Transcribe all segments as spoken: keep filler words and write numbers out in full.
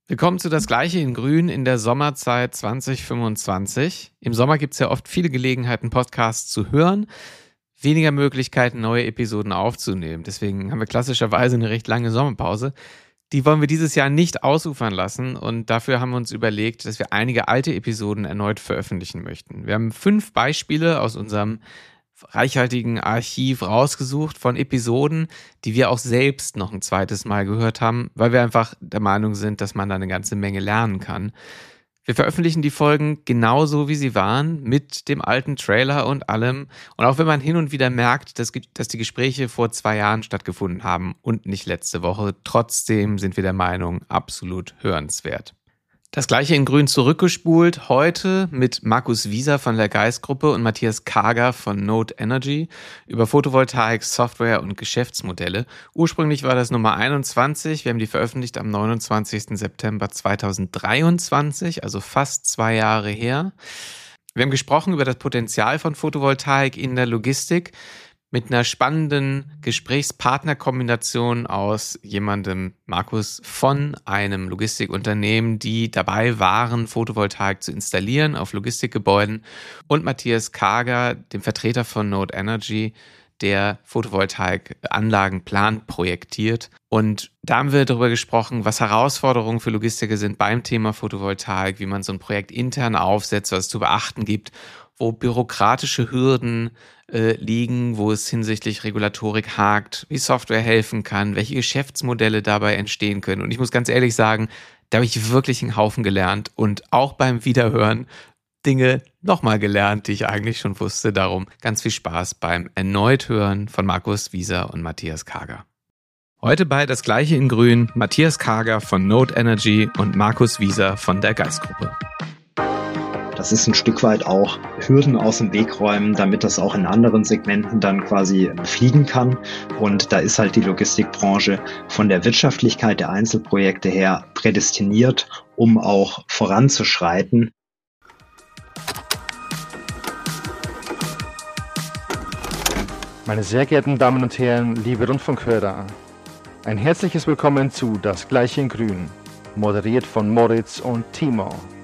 Willkommen zu Das Gleiche in Grün in der Sommerzeit zwanzig fünfundzwanzig. Im Sommer gibt es ja oft viele Gelegenheiten, Podcasts zu hören, weniger Möglichkeiten, neue Episoden aufzunehmen. Deswegen haben wir klassischerweise eine recht lange Sommerpause. Die wollen wir dieses Jahr nicht ausufern lassen und dafür haben wir uns überlegt, dass wir einige alte Episoden erneut veröffentlichen möchten. Wir haben fünf Beispiele aus unserem reichhaltigen Archiv rausgesucht von Episoden, die wir auch selbst noch ein zweites Mal gehört haben, weil wir einfach der Meinung sind, dass man da eine ganze Menge lernen kann. Wir veröffentlichen die Folgen genauso, wie sie waren, mit dem alten Trailer und allem. Und auch wenn man hin und wieder merkt, dass, dass die Gespräche vor zwei Jahren stattgefunden haben und nicht letzte Woche, trotzdem sind wir der Meinung, absolut hörenswert. Das Gleiche in Grün zurückgespult, heute mit Markus Wieser von der Geist-Gruppe und Matthias Kager von Node Energy über Photovoltaik, Software und Geschäftsmodelle. Ursprünglich war das Nummer einundzwanzig, wir haben die veröffentlicht am neunundzwanzigsten September zweitausenddreiundzwanzig, also fast zwei Jahre her. Wir haben gesprochen über das Potenzial von Photovoltaik in der Logistik, mit einer spannenden Gesprächspartnerkombination aus jemandem, Markus, von einem Logistikunternehmen, die dabei waren, Photovoltaik zu installieren auf Logistikgebäuden, und Matthias Kager, dem Vertreter von Node Energy, der Photovoltaikanlagen plant, projektiert. Und da haben wir darüber gesprochen, was Herausforderungen für Logistiker sind beim Thema Photovoltaik, wie man so ein Projekt intern aufsetzt, was es zu beachten gibt, wo bürokratische Hürden äh, liegen, wo es hinsichtlich Regulatorik hakt, wie Software helfen kann, welche Geschäftsmodelle dabei entstehen können. Und ich muss ganz ehrlich sagen, da habe ich wirklich einen Haufen gelernt und auch beim Wiederhören Dinge nochmal gelernt, die ich eigentlich schon wusste. Darum ganz viel Spaß beim erneut Hören von Markus Wieser und Matthias Kager. Heute bei Das Gleiche in Grün, Matthias Kager von Node Energy und Markus Wieser von der Geist-Gruppe. Das ist ein Stück weit auch Hürden aus dem Weg räumen, damit das auch in anderen Segmenten dann quasi fliegen kann. Und da ist halt die Logistikbranche von der Wirtschaftlichkeit der Einzelprojekte her prädestiniert, um auch voranzuschreiten. Meine sehr geehrten Damen und Herren, liebe Rundfunkhörer, ein herzliches Willkommen zu Das Gleiche in Grün, moderiert von Moritz und Timo.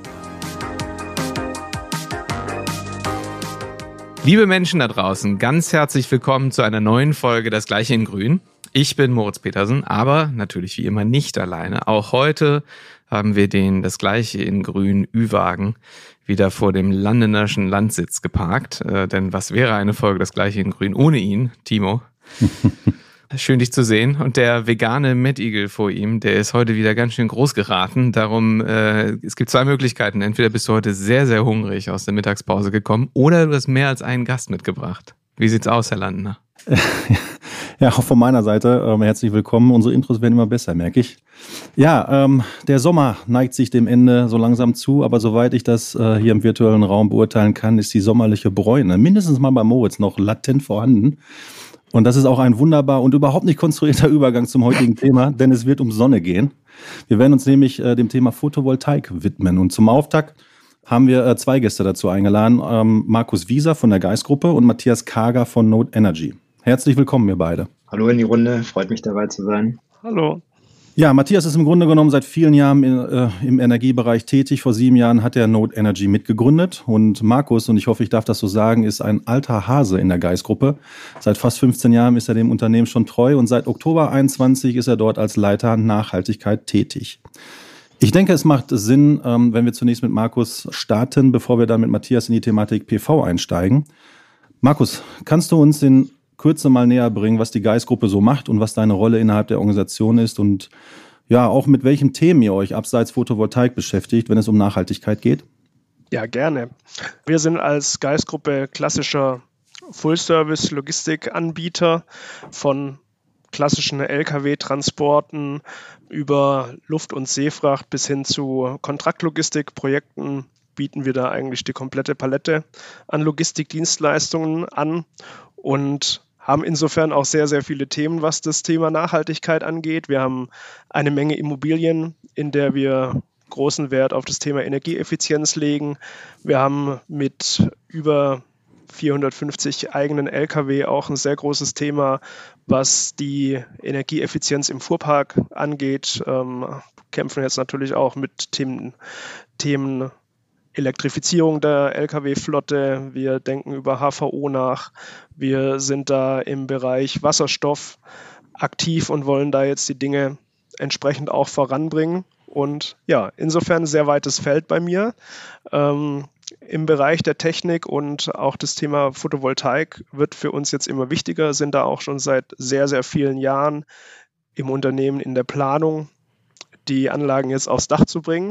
Liebe Menschen da draußen, ganz herzlich willkommen zu einer neuen Folge Das Gleiche in Grün. Ich bin Moritz Petersen, aber natürlich wie immer nicht alleine. Auch heute haben wir den Das Gleiche in Grün Ü-Wagen wieder vor dem Landenerschen Landsitz geparkt. Äh, denn was wäre eine Folge Das Gleiche in Grün ohne ihn, Timo? Schön, dich zu sehen. Und der vegane Mad Eagle vor ihm, der ist heute wieder ganz schön groß geraten. Darum, äh, es gibt zwei Möglichkeiten. Entweder bist du heute sehr, sehr hungrig aus der Mittagspause gekommen oder du hast mehr als einen Gast mitgebracht. Wie sieht's aus, Herr Landner? Ja, auch von meiner Seite ähm, herzlich willkommen. Unsere Intros werden immer besser, merke ich. Ja, ähm, der Sommer neigt sich dem Ende so langsam zu, aber soweit ich das äh, hier im virtuellen Raum beurteilen kann, ist die sommerliche Bräune mindestens mal bei Moritz noch latent vorhanden. Und das ist auch ein wunderbar und überhaupt nicht konstruierter Übergang zum heutigen Thema, denn es wird um Sonne gehen. Wir werden uns nämlich äh, dem Thema Photovoltaik widmen. Und zum Auftakt haben wir äh, zwei Gäste dazu eingeladen. Ähm, Markus Wieser von der Geist-Gruppe und Matthias Kager von Node Energy. Herzlich willkommen, ihr beide. Hallo in die Runde, freut mich dabei zu sein. Hallo. Ja, Matthias ist im Grunde genommen seit vielen Jahren in, äh, im Energiebereich tätig. Vor sieben Jahren hat er Node Energy mitgegründet. Und Markus, und ich hoffe, ich darf das so sagen, ist ein alter Hase in der Geist-Gruppe. Seit fast fünfzehn Jahren ist er dem Unternehmen schon treu und seit Oktober einundzwanzig ist er dort als Leiter Nachhaltigkeit tätig. Ich denke, es macht Sinn, ähm, wenn wir zunächst mit Markus starten, bevor wir dann mit Matthias in die Thematik P V einsteigen. Markus, kannst du uns in Kürze mal näher bringen, was die Geist-Gruppe so macht und was deine Rolle innerhalb der Organisation ist und ja, auch mit welchen Themen ihr euch abseits Photovoltaik beschäftigt, wenn es um Nachhaltigkeit geht? Ja, gerne. Wir sind als Geist-Gruppe klassischer Full-Service-Logistikanbieter von klassischen L K W-Transporten über Luft- und Seefracht bis hin zu Kontraktlogistikprojekten bieten wir da eigentlich die komplette Palette an Logistikdienstleistungen an und haben insofern auch sehr, sehr viele Themen, was das Thema Nachhaltigkeit angeht. Wir haben eine Menge Immobilien, in der wir großen Wert auf das Thema Energieeffizienz legen. Wir haben mit über vierhundertfünfzig eigenen L K W auch ein sehr großes Thema, was die Energieeffizienz im Fuhrpark angeht. Ähm, kämpfen jetzt natürlich auch mit Themen, Themen Elektrifizierung der L K W-Flotte. Wir denken über H V O nach. Wir sind da im Bereich Wasserstoff aktiv und wollen da jetzt die Dinge entsprechend auch voranbringen. Und ja, insofern ein sehr weites Feld bei mir. Ähm, Im Bereich der Technik und auch das Thema Photovoltaik wird für uns jetzt immer wichtiger, sind da auch schon seit sehr, sehr vielen Jahren im Unternehmen in der Planung, die Anlagen jetzt aufs Dach zu bringen.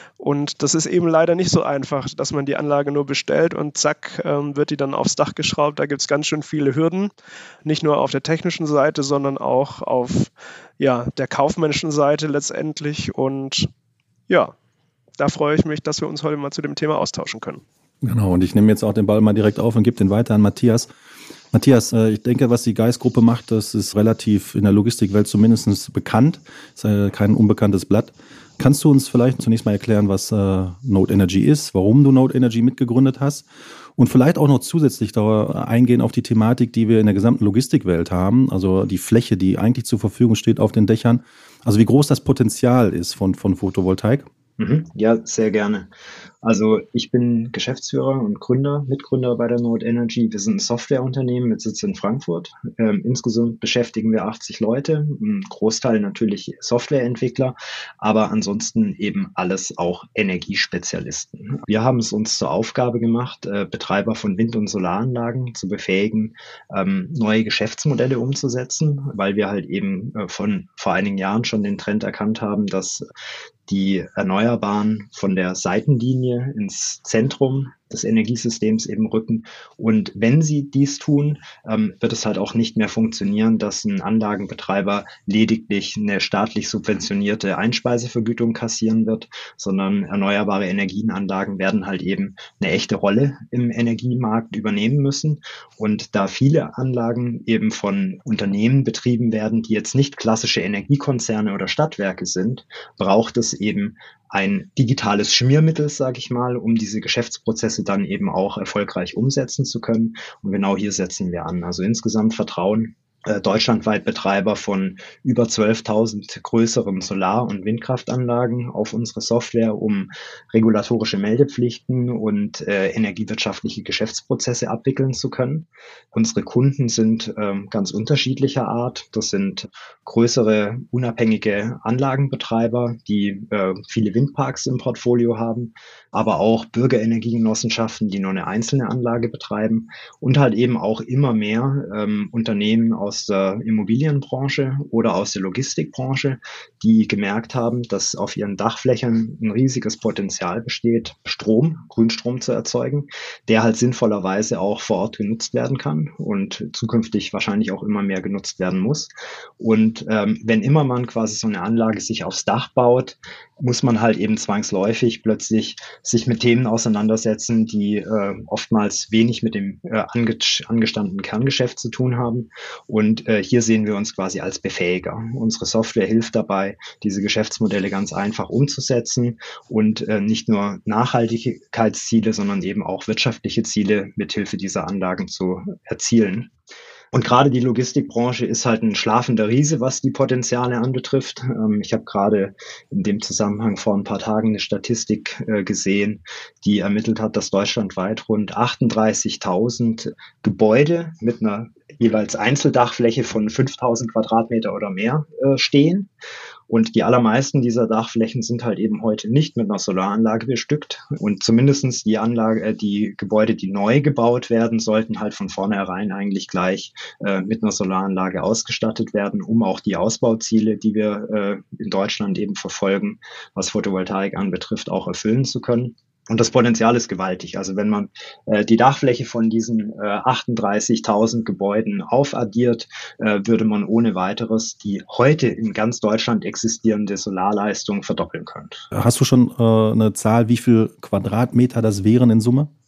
Und das ist eben leider nicht so einfach, dass man die Anlage nur bestellt und zack, ähm, wird die dann aufs Dach geschraubt. Da gibt es ganz schön viele Hürden, nicht nur auf der technischen Seite, sondern auch auf ja, der kaufmännischen Seite letztendlich. Und ja, da freue ich mich, dass wir uns heute mal zu dem Thema austauschen können. Genau, und ich nehme jetzt auch den Ball mal direkt auf und gebe den weiter an Matthias. Matthias, ich denke, was die Geist-Gruppe macht, das ist relativ in der Logistikwelt zumindest bekannt. Das ist kein unbekanntes Blatt. Kannst du uns vielleicht zunächst mal erklären, was äh, Node Energy ist, warum du Node Energy mitgegründet hast und vielleicht auch noch zusätzlich da eingehen auf die Thematik, die wir in der gesamten Logistikwelt haben, also die Fläche, die eigentlich zur Verfügung steht auf den Dächern, also wie groß das Potenzial ist von, von Photovoltaik? Mhm. Ja, sehr gerne. Also ich bin Geschäftsführer und Gründer, Mitgründer bei der Node Energy. Wir sind ein Softwareunternehmen mit Sitz in Frankfurt. Ähm, insgesamt beschäftigen wir achtzig Leute, ein Großteil natürlich Softwareentwickler, aber ansonsten eben alles auch Energiespezialisten. Wir haben es uns zur Aufgabe gemacht, äh, Betreiber von Wind- und Solaranlagen zu befähigen, ähm, neue Geschäftsmodelle umzusetzen, weil wir halt eben äh, von vor einigen Jahren schon den Trend erkannt haben, dass die Erneuerbaren von der Seitenlinie ins Zentrum des Energiesystems eben rücken. Und wenn sie dies tun, ähm, wird es halt auch nicht mehr funktionieren, dass ein Anlagenbetreiber lediglich eine staatlich subventionierte Einspeisevergütung kassieren wird, sondern erneuerbare Energienanlagen werden halt eben eine echte Rolle im Energiemarkt übernehmen müssen. Und da viele Anlagen eben von Unternehmen betrieben werden, die jetzt nicht klassische Energiekonzerne oder Stadtwerke sind, braucht es eben ein digitales Schmiermittel, sage ich mal, um diese Geschäftsprozesse dann eben auch erfolgreich umsetzen zu können. Und genau hier setzen wir an. Also insgesamt vertrauen äh, deutschlandweit Betreiber von über zwölftausend größeren Solar- und Windkraftanlagen auf unsere Software, um regulatorische Meldepflichten und äh, energiewirtschaftliche Geschäftsprozesse abwickeln zu können. Unsere Kunden sind ähm, ganz unterschiedlicher Art. Das sind größere, unabhängige Anlagenbetreiber, die äh, viele Windparks im Portfolio haben, aber auch Bürgerenergiegenossenschaften, die nur eine einzelne Anlage betreiben und halt eben auch immer mehr ähm, Unternehmen aus der Immobilienbranche oder aus der Logistikbranche, die gemerkt haben, dass auf ihren Dachflächen ein riesiges Potenzial besteht, Strom, Grünstrom zu erzeugen, der halt sinnvollerweise auch vor Ort genutzt werden kann und zukünftig wahrscheinlich auch immer mehr genutzt werden muss. Und ähm, wenn immer man quasi so eine Anlage sich aufs Dach baut, muss man halt eben zwangsläufig plötzlich sich mit Themen auseinandersetzen, die äh, oftmals wenig mit dem äh, ange angestandenen Kerngeschäft zu tun haben. Und äh, hier sehen wir uns quasi als Befähiger. Unsere Software hilft dabei, diese Geschäftsmodelle ganz einfach umzusetzen und äh, nicht nur Nachhaltigkeitsziele, sondern eben auch wirtschaftliche Ziele mithilfe dieser Anlagen zu erzielen. Und gerade die Logistikbranche ist halt ein schlafender Riese, was die Potenziale anbetrifft. Ähm, ich habe gerade in dem Zusammenhang vor ein paar Tagen eine Statistik äh, gesehen, die ermittelt hat, dass deutschlandweit rund achtunddreißigtausend Gebäude mit einer jeweils Einzeldachfläche von fünftausend Quadratmeter oder mehr äh, stehen. Und die allermeisten dieser Dachflächen sind halt eben heute nicht mit einer Solaranlage bestückt. Und zumindestens die Anlage, äh, die Gebäude, die neu gebaut werden, sollten halt von vornherein eigentlich gleich äh, mit einer Solaranlage ausgestattet werden, um auch die Ausbauziele, die wir äh, in Deutschland eben verfolgen, was Photovoltaik anbetrifft, auch erfüllen zu können. Und das Potenzial ist gewaltig. Also wenn man äh, die Dachfläche von diesen äh, achtunddreißigtausend Gebäuden aufaddiert, äh, würde man ohne weiteres die heute in ganz Deutschland existierende Solarleistung verdoppeln können. Hast du schon äh, eine Zahl, wie viel Quadratmeter das wären in Summe?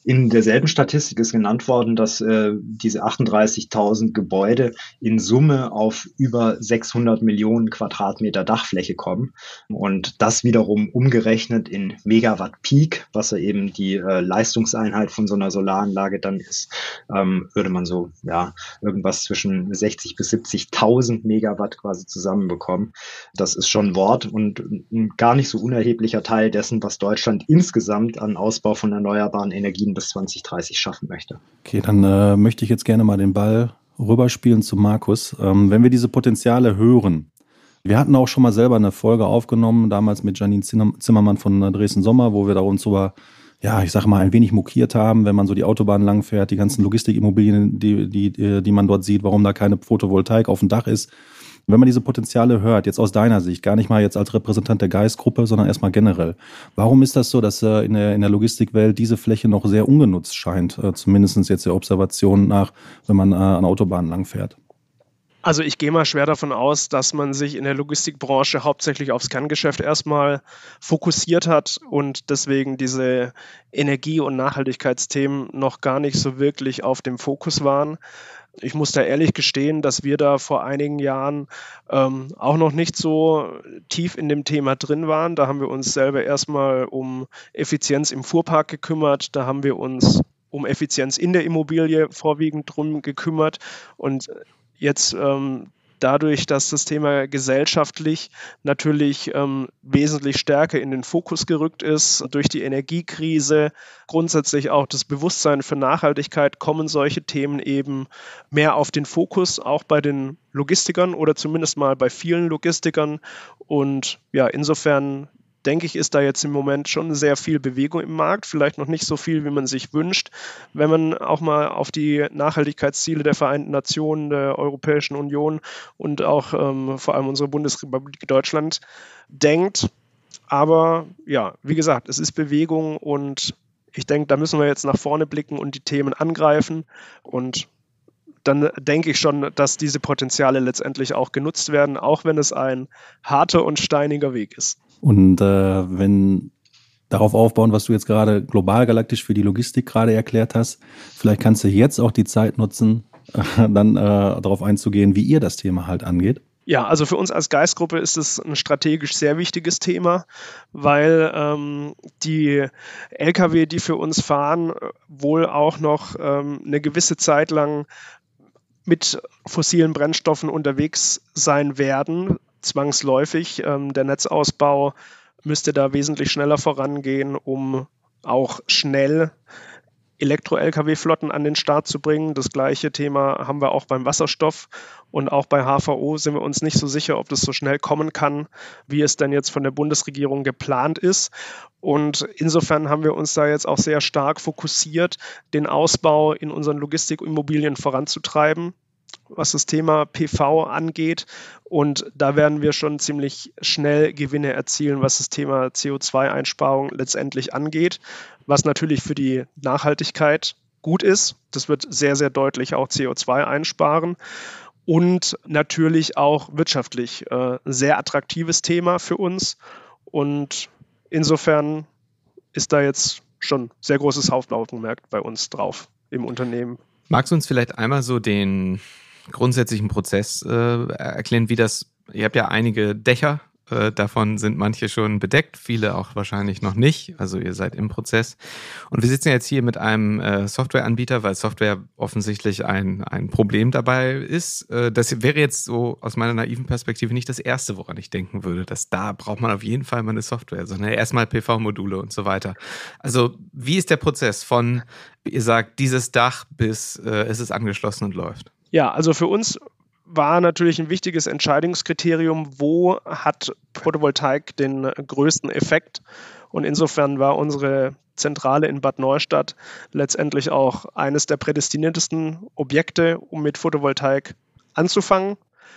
In derselben Statistik ist genannt worden, dass äh, diese achtunddreißigtausend Gebäude in Summe auf über sechshundert Millionen Quadratmeter Dachfläche kommen. Und das wiederum umgerechnet in Megawatt Peak, was ja eben die äh, Leistungseinheit von so einer Solaranlage dann ist, ähm, würde man so ja irgendwas zwischen sechzig bis siebzigtausend Megawatt quasi zusammenbekommen. Das ist schon ein Wort und ein gar nicht so unerheblicher Teil dessen, was Deutschland insgesamt an Ausbau von erneuerbaren Energien bis zwanzig dreißig schaffen möchte. Okay, dann äh, möchte ich jetzt gerne mal den Ball rüberspielen zu Markus. Ähm, wenn wir diese Potenziale hören, wir hatten auch schon mal selber eine Folge aufgenommen, damals mit Janine Zimmermann von Dresden Sommer, wo wir da uns über, ja, ich sag mal, ein wenig mokiert haben, wenn man so die Autobahn lang fährt, die ganzen Logistikimmobilien, die, die, die man dort sieht, warum da keine Photovoltaik auf dem Dach ist. Wenn man diese Potenziale hört, jetzt aus deiner Sicht, gar nicht mal jetzt als Repräsentant der Geist-Gruppe, sondern erstmal generell. Warum ist das so, dass äh, in der, in der Logistikwelt diese Fläche noch sehr ungenutzt scheint, äh, zumindest jetzt der Observation nach, wenn man äh, an Autobahnen lang fährt? Also ich gehe mal schwer davon aus, dass man sich in der Logistikbranche hauptsächlich aufs Kerngeschäft erstmal fokussiert hat und deswegen diese Energie- und Nachhaltigkeitsthemen noch gar nicht so wirklich auf dem Fokus waren. Ich muss da ehrlich gestehen, dass wir da vor einigen Jahren ähm, auch noch nicht so tief in dem Thema drin waren. Da haben wir uns selber erstmal um Effizienz im Fuhrpark gekümmert. Da haben wir uns um Effizienz in der Immobilie vorwiegend drum gekümmert. Und jetzt ähm, dadurch, dass das Thema gesellschaftlich natürlich ähm, wesentlich stärker in den Fokus gerückt ist, durch die Energiekrise, grundsätzlich auch das Bewusstsein für Nachhaltigkeit, kommen solche Themen eben mehr auf den Fokus, auch bei den Logistikern oder zumindest mal bei vielen Logistikern. Und ja, insofern denke ich, ist da jetzt im Moment schon sehr viel Bewegung im Markt, vielleicht noch nicht so viel, wie man sich wünscht. Wenn man auch mal auf die Nachhaltigkeitsziele der Vereinten Nationen, der Europäischen Union und auch ähm, vor allem unsere Bundesrepublik Deutschland denkt. Aber ja, wie gesagt, es ist Bewegung und ich denke, da müssen wir jetzt nach vorne blicken und die Themen angreifen und dann denke ich schon, dass diese Potenziale letztendlich auch genutzt werden, auch wenn es ein harter und steiniger Weg ist. Und äh, wenn darauf aufbauen, was du jetzt gerade global galaktisch für die Logistik gerade erklärt hast, vielleicht kannst du jetzt auch die Zeit nutzen, äh, dann äh, darauf einzugehen, wie ihr das Thema halt angeht. Ja, also für uns als Geist-Gruppe ist es ein strategisch sehr wichtiges Thema, weil ähm, die L K W, die für uns fahren, wohl auch noch ähm, eine gewisse Zeit lang mit fossilen Brennstoffen unterwegs sein werden, zwangsläufig. Ähm, der Netzausbau müsste da wesentlich schneller vorangehen, um auch schnell Elektro-L K W-Flotten an den Start zu bringen. Das gleiche Thema haben wir auch beim Wasserstoff und auch bei H V O sind wir uns nicht so sicher, ob das so schnell kommen kann, wie es denn jetzt von der Bundesregierung geplant ist. Und insofern haben wir uns da jetzt auch sehr stark fokussiert, den Ausbau in unseren Logistikimmobilien voranzutreiben, was das Thema P V angeht. Und da werden wir schon ziemlich schnell Gewinne erzielen, was das Thema C O zwei Einsparung letztendlich angeht, was natürlich für die Nachhaltigkeit gut ist. Das wird sehr, sehr deutlich auch C O zwei einsparen. Und natürlich auch wirtschaftlich äh, ein sehr attraktives Thema für uns. Und insofern ist da jetzt schon sehr großes Hauptaugenmerk bei uns drauf im Unternehmen. Magst du uns vielleicht einmal so den grundsätzlichen Prozess äh, erklären, wie das, ihr habt ja einige Dächer, äh, davon sind manche schon bedeckt, viele auch wahrscheinlich noch nicht, also ihr seid im Prozess. Und wir sitzen jetzt hier mit einem äh, Softwareanbieter, weil Software offensichtlich ein, ein Problem dabei ist. Äh, das wäre jetzt so aus meiner naiven Perspektive nicht das Erste, woran ich denken würde, dass da braucht man auf jeden Fall mal eine Software, sondern erstmal P V-Module und so weiter. Also wie ist der Prozess von, ihr sagt, dieses Dach bis äh, es ist angeschlossen und läuft? Ja, also für uns war natürlich ein wichtiges Entscheidungskriterium, wo hat Photovoltaik den größten Effekt. Und insofern war unsere Zentrale in Bad Neustadt letztendlich auch eines der prädestiniertesten Objekte, um mit Photovoltaik anzufangen,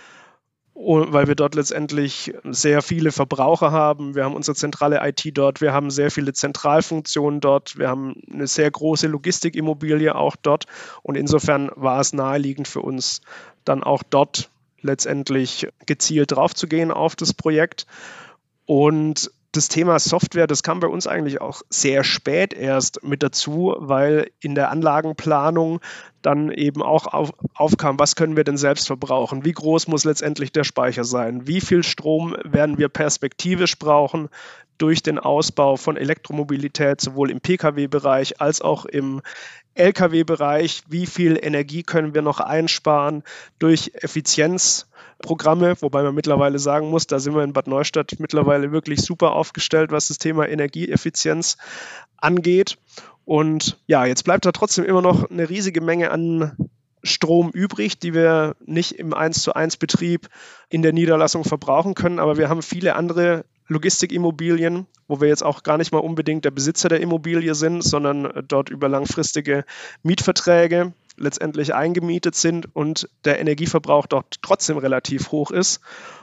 weil wir dort letztendlich sehr viele Verbraucher haben. Wir haben unsere zentrale I T dort, wir haben sehr viele Zentralfunktionen dort, wir haben eine sehr große Logistikimmobilie auch dort und insofern war es naheliegend für uns, dann auch dort letztendlich gezielt draufzugehen auf das Projekt. Und das Thema Software, das kam bei uns eigentlich auch sehr spät erst mit dazu, weil in der Anlagenplanung dann eben auch auf, aufkam, was können wir denn selbst verbrauchen? Wie groß muss letztendlich der Speicher sein? Wie viel Strom werden wir perspektivisch brauchen durch den Ausbau von Elektromobilität, sowohl im P K W-Bereich als auch im L K W-Bereich? Wie viel Energie können wir noch einsparen durch Effizienzprogramme, wobei man mittlerweile sagen muss, da sind wir in Bad Neustadt mittlerweile wirklich super aufgestellt, was das Thema Energieeffizienz angeht. Und ja, jetzt bleibt da trotzdem immer noch eine riesige Menge an Strom übrig, die wir nicht im eins zu eins Betrieb in der Niederlassung verbrauchen können, aber wir haben viele andere Logistikimmobilien, wo wir jetzt auch gar nicht mal unbedingt der Besitzer der Immobilie sind, sondern dort über langfristige Mietverträge letztendlich eingemietet sind und der Energieverbrauch dort trotzdem relativ hoch ist.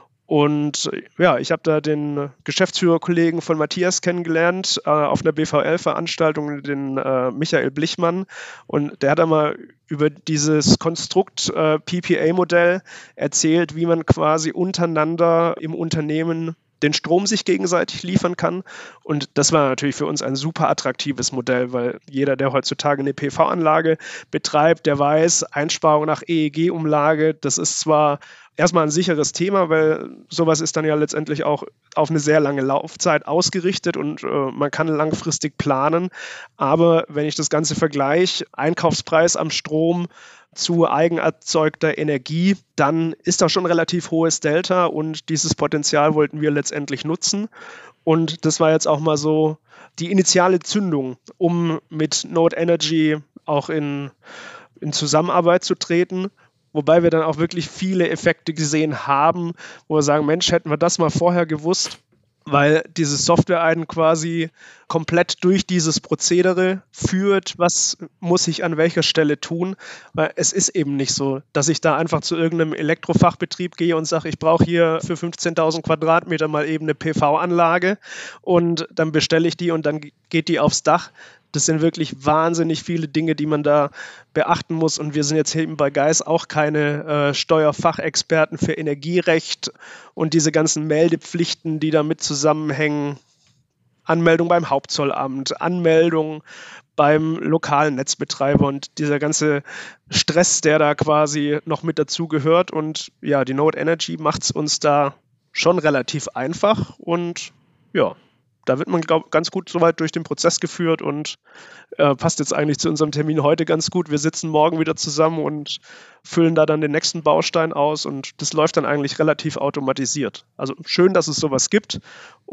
Und ja, ich habe da den Geschäftsführerkollegen von Matthias kennengelernt äh, auf einer B V L-Veranstaltung, den äh, Michael Blichmann. Und der hat einmal über dieses Konstrukt äh, P P A-Modell erzählt, wie man quasi untereinander im Unternehmen den Strom sich gegenseitig liefern kann. Und das war natürlich für uns ein super attraktives Modell, weil jeder, der heutzutage eine P V-Anlage betreibt, der weiß, Einsparung nach E E G-Umlage, das ist zwar erstmal ein sicheres Thema, weil sowas ist dann ja letztendlich auch auf eine sehr lange Laufzeit ausgerichtet und äh, man kann langfristig planen. Aber wenn ich das Ganze vergleiche, Einkaufspreis am Strom zu eigenerzeugter Energie, dann ist da schon ein relativ hohes Delta und dieses Potenzial wollten wir letztendlich nutzen. Und das war jetzt auch mal so die initiale Zündung, um mit Node Energy auch in, in Zusammenarbeit zu treten. Wobei wir dann auch wirklich viele Effekte gesehen haben, wo wir sagen, Mensch, hätten wir das mal vorher gewusst, weil diese Software einen quasi komplett durch dieses Prozedere führt, was muss ich an welcher Stelle tun, weil es ist eben nicht so, dass ich da einfach zu irgendeinem Elektrofachbetrieb gehe und sage, ich brauche hier für fünfzehntausend Quadratmeter mal eben eine P V-Anlage und dann bestelle ich die und dann geht die aufs Dach. Das sind wirklich wahnsinnig viele Dinge, die man da beachten muss. Und wir sind jetzt eben bei Geis auch keine äh, Steuerfachexperten für Energierecht und diese ganzen Meldepflichten, die damit zusammenhängen. Anmeldung beim Hauptzollamt, Anmeldung beim lokalen Netzbetreiber und dieser ganze Stress, der da quasi noch mit dazugehört. Und ja, die Node Energy macht es uns da schon relativ einfach und ja, da wird man, glaube ich, ganz gut soweit durch den Prozess geführt und äh, passt jetzt eigentlich zu unserem Termin heute ganz gut. Wir sitzen morgen wieder zusammen und füllen da dann den nächsten Baustein aus und das läuft dann eigentlich relativ automatisiert. Also schön, dass es sowas gibt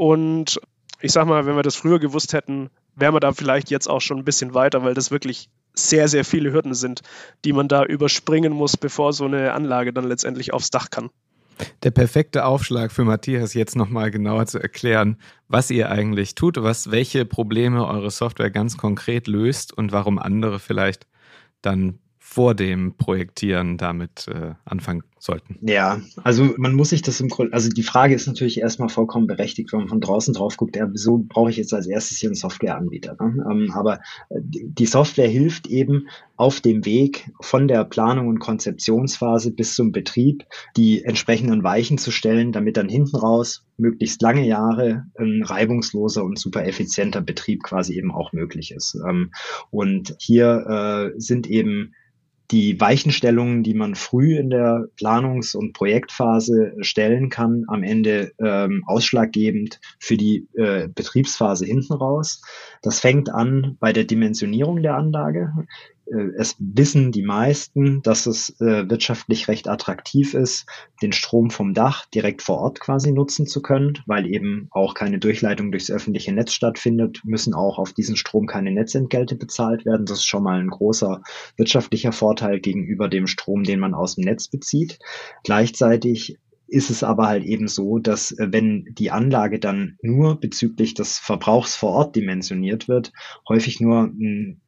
und ich sag mal, wenn wir das früher gewusst hätten, wären wir da vielleicht jetzt auch schon ein bisschen weiter, weil das wirklich sehr, sehr viele Hürden sind, die man da überspringen muss, bevor so eine Anlage dann letztendlich aufs Dach kann. Der perfekte Aufschlag für Matthias, jetzt nochmal genauer zu erklären, was ihr eigentlich tut, was, welche Probleme eure Software ganz konkret löst und warum andere vielleicht dann vor dem Projektieren damit äh, anfangen sollten. Ja, also man muss sich das im Grunde, also die Frage ist natürlich erstmal vollkommen berechtigt, wenn man von draußen drauf guckt, ja, wieso brauche ich jetzt als erstes hier einen Softwareanbieter? Ne? Ähm, aber die Software hilft eben auf dem Weg von der Planung und Konzeptionsphase bis zum Betrieb, die entsprechenden Weichen zu stellen, damit dann hinten raus möglichst lange Jahre ein reibungsloser und super effizienter Betrieb quasi eben auch möglich ist. Ähm, und hier äh, sind eben die Weichenstellungen, die man früh in der Planungs- und Projektphase stellen kann, am Ende ähm, ausschlaggebend für die äh, Betriebsphase hinten raus. Das fängt an bei der Dimensionierung der Anlage. Äh, es wissen die meisten, dass es äh, wirtschaftlich recht attraktiv ist, den Strom vom Dach direkt vor Ort quasi nutzen zu können, weil eben auch keine Durchleitung durchs öffentliche Netz stattfindet, müssen auch auf diesen Strom keine Netzentgelte bezahlt werden. Das ist schon mal ein großer wirtschaftlicher Vorteil gegenüber dem Strom, den man aus dem Netz bezieht. Gleichzeitig ist es aber halt eben so, dass wenn die Anlage dann nur bezüglich des Verbrauchs vor Ort dimensioniert wird, häufig nur ein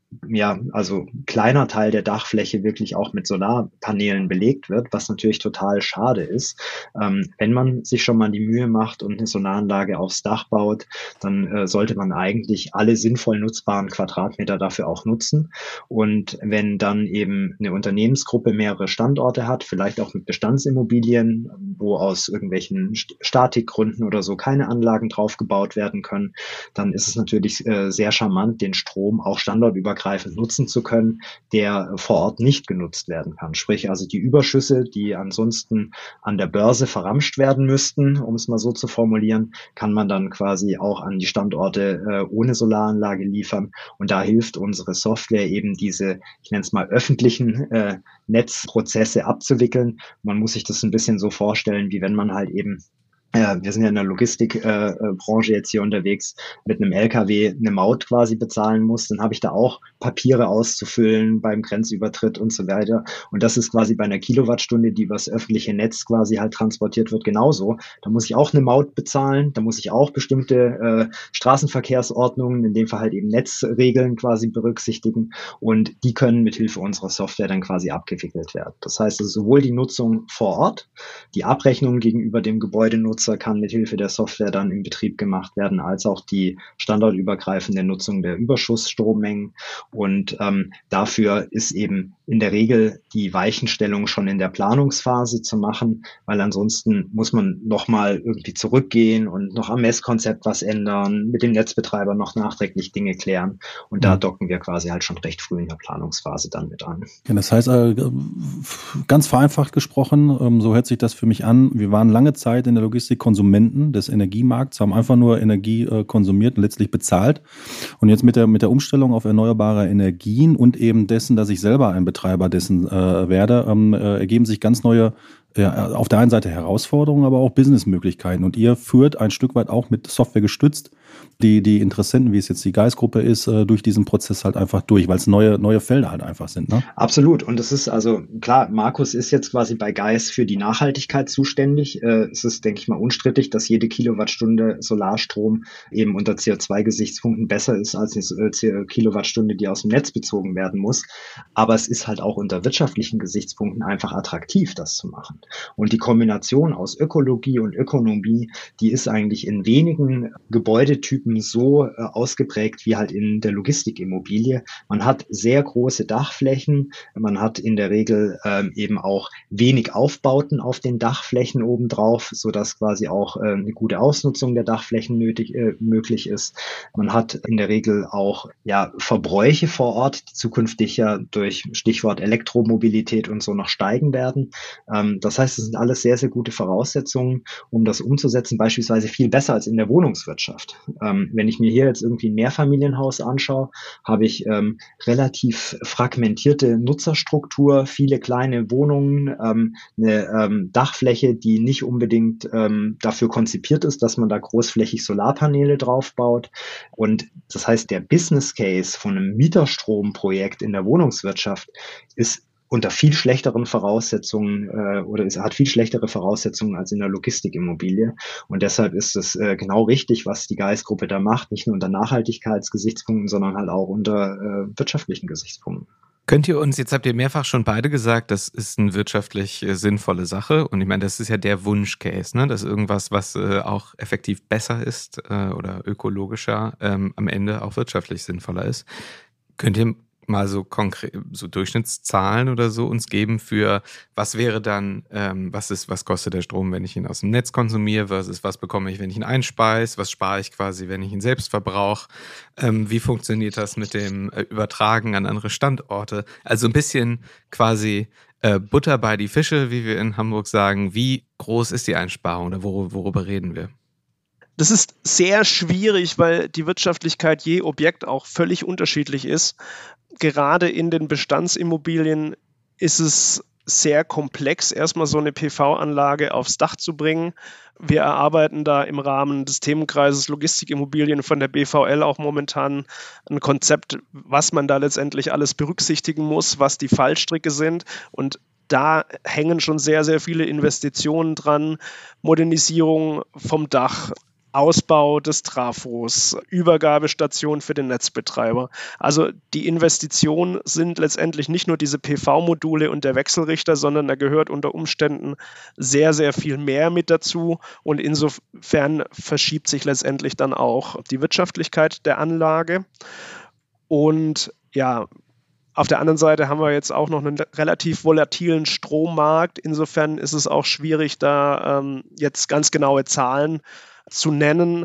ja, also kleiner Teil der Dachfläche wirklich auch mit Solarpanelen belegt wird, was natürlich total schade ist. Ähm, wenn man sich schon mal die Mühe macht und eine Solaranlage aufs Dach baut, dann äh, sollte man eigentlich alle sinnvoll nutzbaren Quadratmeter dafür auch nutzen. Und wenn dann eben eine Unternehmensgruppe mehrere Standorte hat, vielleicht auch mit Bestandsimmobilien, wo aus irgendwelchen Statikgründen oder so keine Anlagen drauf gebaut werden können, dann ist es natürlich äh, sehr charmant, den Strom auch standortübergreifend nutzen zu können, der vor Ort nicht genutzt werden kann. Sprich also die Überschüsse, die ansonsten an der Börse verramscht werden müssten, um es mal so zu formulieren, kann man dann quasi auch an die Standorte äh, ohne Solaranlage liefern. Und da hilft unsere Software eben diese, ich nenne es mal öffentlichen äh, Netzprozesse abzuwickeln. Man muss sich das ein bisschen so vorstellen, wie wenn man halt eben Ja, wir sind ja in der Logistikbranche äh, jetzt hier unterwegs, mit einem L K W eine Maut quasi bezahlen muss, dann habe ich da auch Papiere auszufüllen beim Grenzübertritt und so weiter. Und das ist quasi bei einer Kilowattstunde, die übers öffentliche Netz quasi halt transportiert wird, genauso. Da muss ich auch eine Maut bezahlen, da muss ich auch bestimmte äh, Straßenverkehrsordnungen, in dem Fall halt eben Netzregeln quasi berücksichtigen. Und die können mit Hilfe unserer Software dann quasi abgewickelt werden. Das heißt also sowohl die Nutzung vor Ort, die Abrechnung gegenüber dem Gebäudenutzer kann mit Hilfe der Software dann im Betrieb gemacht werden, als auch die standortübergreifende Nutzung der Überschussstrommengen. Und ähm, dafür ist eben in der Regel die Weichenstellung schon in der Planungsphase zu machen, weil ansonsten muss man nochmal irgendwie zurückgehen und noch am Messkonzept was ändern, mit dem Netzbetreiber noch nachträglich Dinge klären. Und da docken wir quasi halt schon recht früh in der Planungsphase dann mit an. Ja, das heißt, äh, ganz vereinfacht gesprochen, ähm, so hört sich das für mich an. Wir waren lange Zeit in der Logistik Konsumenten des Energiemarkts, haben einfach nur Energie äh, konsumiert und letztlich bezahlt. Und jetzt mit der, mit der Umstellung auf erneuerbare Energien und eben dessen, dass ich selber ein Betreiber dessen äh, werde, ähm, äh, ergeben sich ganz neue, äh, auf der einen Seite Herausforderungen, aber auch Businessmöglichkeiten. Und ihr führt ein Stück weit auch mit Software gestützt die, die Interessenten, wie es jetzt die Geist-Gruppe ist, äh, durch diesen Prozess halt einfach durch, weil es neue, neue Felder halt einfach sind. Ne? Absolut. Und es ist also, klar, Markus ist jetzt quasi bei Geist für die Nachhaltigkeit zuständig. Äh, es ist, denke ich mal, unstrittig, dass jede Kilowattstunde Solarstrom eben unter C O zwei Gesichtspunkten besser ist als eine Kilowattstunde, die aus dem Netz bezogen werden muss. Aber es ist halt auch unter wirtschaftlichen Gesichtspunkten einfach attraktiv, das zu machen. Und die Kombination aus Ökologie und Ökonomie, die ist eigentlich in wenigen Gebäudetypen so äh, ausgeprägt wie halt in der Logistikimmobilie. Man hat sehr große Dachflächen, man hat in der Regel ähm, eben auch wenig Aufbauten auf den Dachflächen obendrauf, sodass quasi auch äh, eine gute Ausnutzung der Dachflächen nötig, äh, möglich ist. Man hat in der Regel auch ja Verbräuche vor Ort, die zukünftig ja durch Stichwort Elektromobilität und so noch steigen werden. Ähm, das heißt, es sind alles sehr, sehr gute Voraussetzungen, um das umzusetzen, beispielsweise viel besser als in der Wohnungswirtschaft. Ähm, wenn ich mir hier jetzt irgendwie ein Mehrfamilienhaus anschaue, habe ich ähm, relativ fragmentierte Nutzerstruktur, viele kleine Wohnungen, ähm, eine ähm, Dachfläche, die nicht unbedingt ähm, dafür konzipiert ist, dass man da großflächig Solarpaneele drauf baut. Und das heißt, der Business Case von einem Mieterstromprojekt in der Wohnungswirtschaft ist unter viel schlechteren Voraussetzungen äh, oder es hat viel schlechtere Voraussetzungen als in der Logistikimmobilie. Und deshalb ist es äh, genau richtig, was die Geist-Gruppe da macht, nicht nur unter Nachhaltigkeitsgesichtspunkten, sondern halt auch unter äh, wirtschaftlichen Gesichtspunkten. Könnt ihr uns, jetzt habt ihr mehrfach schon beide gesagt, das ist eine wirtschaftlich äh, sinnvolle Sache. Und ich meine, das ist ja der Wunschcase, ne? Dass irgendwas, was äh, auch effektiv besser ist äh, oder ökologischer, ähm, am Ende auch wirtschaftlich sinnvoller ist. Könnt ihr mal so konkret, so Durchschnittszahlen oder so uns geben für, was wäre dann, ähm, was ist, was kostet der Strom, wenn ich ihn aus dem Netz konsumiere, versus was bekomme ich, wenn ich ihn einspeise, was spare ich quasi, wenn ich ihn selbst verbrauche, ähm, wie funktioniert das mit dem äh, Übertragen an andere Standorte, also ein bisschen quasi äh, Butter bei die Fische, wie wir in Hamburg sagen, wie groß ist die Einsparung oder wor- worüber reden wir? Das ist sehr schwierig, weil die Wirtschaftlichkeit je Objekt auch völlig unterschiedlich ist. Gerade in den Bestandsimmobilien ist es sehr komplex, erstmal so eine P V-Anlage aufs Dach zu bringen. Wir erarbeiten da im Rahmen des Themenkreises Logistikimmobilien von der B V L auch momentan ein Konzept, was man da letztendlich alles berücksichtigen muss, was die Fallstricke sind. Und da hängen schon sehr, sehr viele Investitionen dran. Modernisierung vom Dach, Ausbau des Trafos, Übergabestation für den Netzbetreiber. Also die Investitionen sind letztendlich nicht nur diese P V-Module und der Wechselrichter, sondern da gehört unter Umständen sehr, sehr viel mehr mit dazu. Und insofern verschiebt sich letztendlich dann auch die Wirtschaftlichkeit der Anlage. Und ja, auf der anderen Seite haben wir jetzt auch noch einen relativ volatilen Strommarkt. Insofern ist es auch schwierig, da ähm, jetzt ganz genaue Zahlen zu nennen,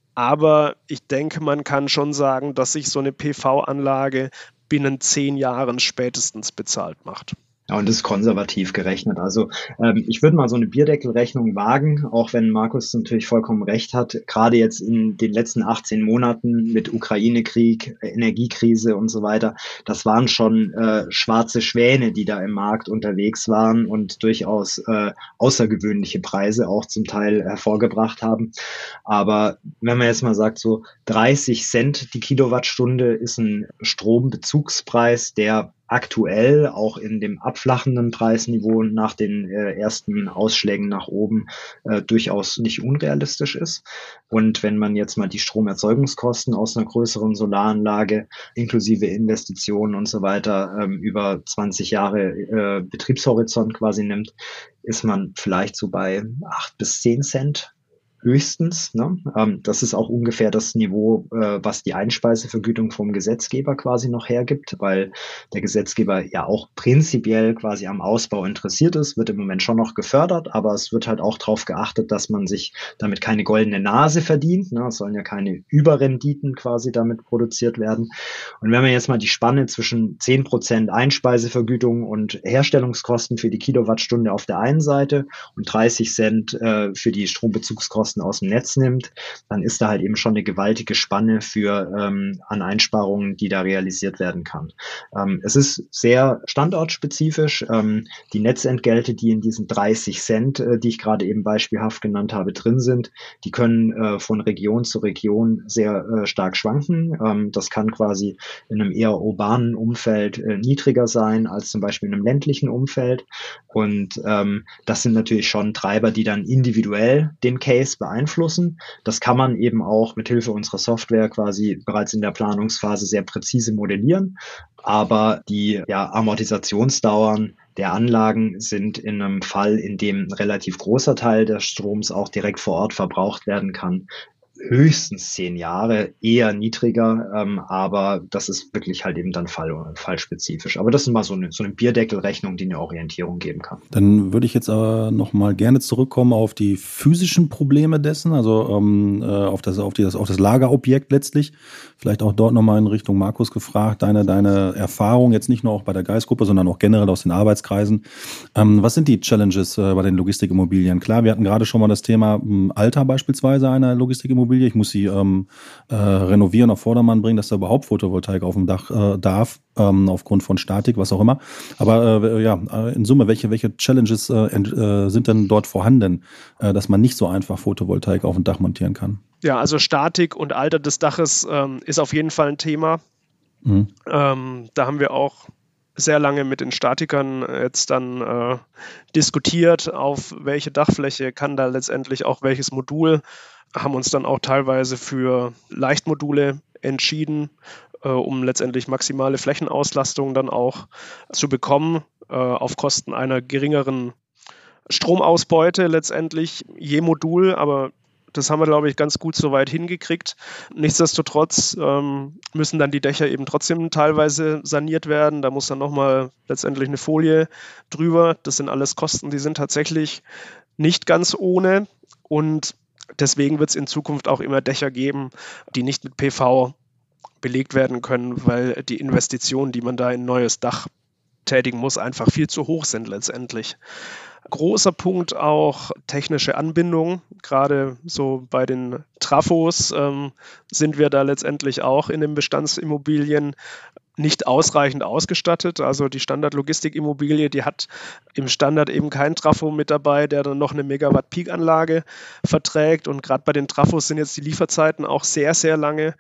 aber ich denke, man kann schon sagen, dass sich so eine P V-Anlage binnen zehn Jahren spätestens bezahlt macht. Ja, und das ist konservativ gerechnet. Also ähm, ich würde mal so eine Bierdeckelrechnung wagen, auch wenn Markus natürlich vollkommen recht hat. Gerade jetzt in den letzten achtzehn Monaten mit Ukraine-Krieg, Energiekrise und so weiter, das waren schon äh, schwarze Schwäne, die da im Markt unterwegs waren und durchaus äh, außergewöhnliche Preise auch zum Teil hervorgebracht haben. Aber wenn man jetzt mal sagt, so dreißig Cent die Kilowattstunde ist ein Strombezugspreis, der aktuell auch in dem abflachenden Preisniveau nach den äh, ersten Ausschlägen nach oben äh, durchaus nicht unrealistisch ist. Und wenn man jetzt mal die Stromerzeugungskosten aus einer größeren Solaranlage inklusive Investitionen und so weiter ähm, über zwanzig Jahre äh, Betriebshorizont quasi nimmt, ist man vielleicht so bei acht bis zehn Cent höchstens. Ne? Ähm, das ist auch ungefähr das Niveau, äh, was die Einspeisevergütung vom Gesetzgeber quasi noch hergibt, weil der Gesetzgeber ja auch prinzipiell quasi am Ausbau interessiert ist, wird im Moment schon noch gefördert, aber es wird halt auch darauf geachtet, dass man sich damit keine goldene Nase verdient. Ne? Es sollen ja keine Überrenditen quasi damit produziert werden. Und wenn man jetzt mal die Spanne zwischen zehn Prozent Einspeisevergütung und Herstellungskosten für die Kilowattstunde auf der einen Seite und dreißig Cent äh, für die Strombezugskosten aus dem Netz nimmt, dann ist da halt eben schon eine gewaltige Spanne für ähm, an Einsparungen, die da realisiert werden kann. Ähm, es ist sehr standortspezifisch. Ähm, die Netzentgelte, die in diesen dreißig Cent, äh, die ich gerade eben beispielhaft genannt habe, drin sind, die können äh, von Region zu Region sehr äh, stark schwanken. Ähm, das kann quasi in einem eher urbanen Umfeld äh, niedriger sein als zum Beispiel in einem ländlichen Umfeld. Und ähm, das sind natürlich schon Treiber, die dann individuell den Case beeinflussen. Das kann man eben auch mit Hilfe unserer Software quasi bereits in der Planungsphase sehr präzise modellieren. Aber die ja, Amortisationsdauern der Anlagen sind in einem Fall, in dem ein relativ großer Teil des Stroms auch direkt vor Ort verbraucht werden kann, höchstens zehn Jahre, eher niedriger, ähm, aber das ist wirklich halt eben dann fall, fallspezifisch. Aber das ist mal so eine, so eine Bierdeckelrechnung, die eine Orientierung geben kann. Dann würde ich jetzt aber noch mal gerne zurückkommen auf die physischen Probleme dessen, also ähm, auf, das, auf, die, auf das Lagerobjekt letztlich. Vielleicht auch dort nochmal in Richtung Markus gefragt, deine, deine Erfahrung jetzt nicht nur auch bei der Geist-Gruppe, sondern auch generell aus den Arbeitskreisen. Ähm, was sind die Challenges äh, bei den Logistikimmobilien? Klar, wir hatten gerade schon mal das Thema ähm, Alter beispielsweise einer Logistikimmobilie. Ich muss sie ähm, äh, renovieren, auf Vordermann bringen, dass da überhaupt Photovoltaik auf dem Dach äh, darf, ähm, aufgrund von Statik, was auch immer. Aber äh, ja, in Summe, welche, welche Challenges äh, äh, sind denn dort vorhanden, äh, dass man nicht so einfach Photovoltaik auf dem Dach montieren kann? Ja, also Statik und Alter des Daches ähm, ist auf jeden Fall ein Thema. Mhm. Ähm, da haben wir auch sehr lange mit den Statikern jetzt dann äh, diskutiert, auf welche Dachfläche kann da letztendlich auch welches Modul, haben uns dann auch teilweise für Leichtmodule entschieden, äh, um letztendlich maximale Flächenauslastung dann auch zu bekommen, äh, auf Kosten einer geringeren Stromausbeute letztendlich je Modul, aber das haben wir, glaube ich, ganz gut soweit hingekriegt. Nichtsdestotrotz ähm, müssen dann die Dächer eben trotzdem teilweise saniert werden. Da muss dann nochmal letztendlich eine Folie drüber. Das sind alles Kosten, die sind tatsächlich nicht ganz ohne. Und deswegen wird es in Zukunft auch immer Dächer geben, die nicht mit P V belegt werden können, weil die Investitionen, die man da in ein neues Dach tätigen muss, einfach viel zu hoch sind letztendlich. Großer Punkt auch technische Anbindung. Gerade so bei den Trafos ähm, sind wir da letztendlich auch in den Bestandsimmobilien nicht ausreichend ausgestattet. Also die Standard-Logistik-Immobilie, die hat im Standard eben keinen Trafo mit dabei, der dann noch eine Megawatt-Peak-Anlage verträgt. Und gerade bei den Trafos sind jetzt die Lieferzeiten auch sehr, sehr lange.